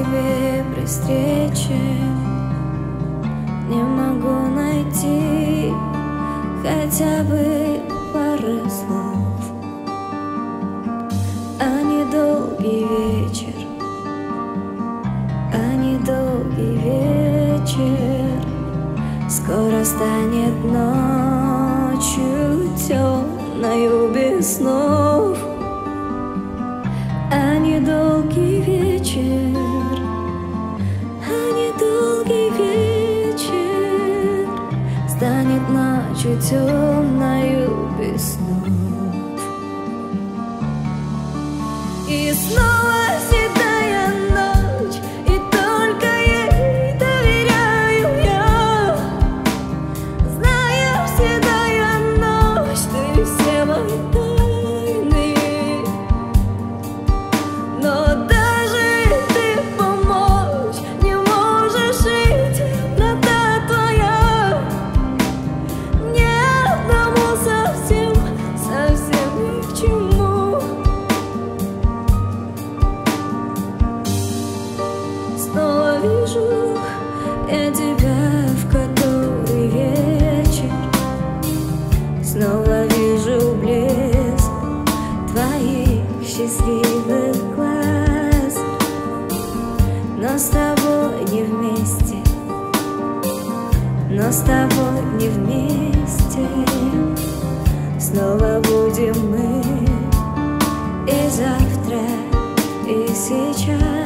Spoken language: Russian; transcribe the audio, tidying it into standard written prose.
тебе при встрече не могу найти хотя бы пары слов, а недолгий вечер, а недолгий вечер скоро станет ночью темною без снов. А недолгий вечер, а недолгий вечер станет ночью темною без снов. И снова седая ночь, и только ей доверяю я. Знаешь, седая ночь, ты все мои тайны. Но даже ты помочь не можешь, и темнота твоя ни одному совсем, совсем ни к чему. Снова вижу я тебя в который вечер, снова вижу блеск твоих счастливых глаз. Но с тобой не вместе, но с тобой не вместе снова будем мы и завтра, и сейчас.